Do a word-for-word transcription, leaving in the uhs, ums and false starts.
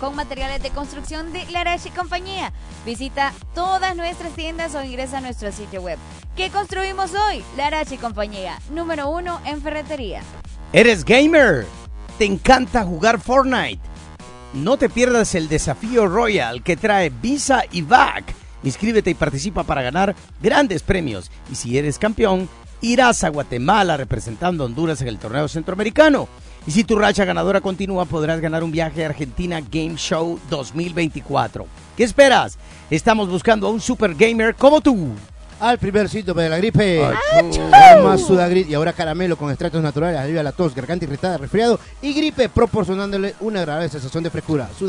con materiales de construcción de Larache y compañía. Visita todas nuestras tiendas o ingresa a nuestro sitio web. ¿Qué construimos hoy? Larache y compañía, número uno en ferretería. ¿Eres gamer? ¿Te encanta jugar Fortnite? No te pierdas el desafío Royal que trae Visa y V A C. Inscríbete y participa para ganar grandes premios. Y si eres campeón, irás a Guatemala representando a Honduras en el torneo centroamericano. Y si tu racha ganadora continúa, podrás ganar un viaje a Argentina Game Show dos mil veinticuatro. ¿Qué esperas? Estamos buscando a un super gamer como tú. Al primer síntoma de la gripe, más Sudagrit y ahora caramelo con extractos naturales, alivia la tos, garganta irritada, resfriado y gripe, proporcionándole una agradable sensación de frescura.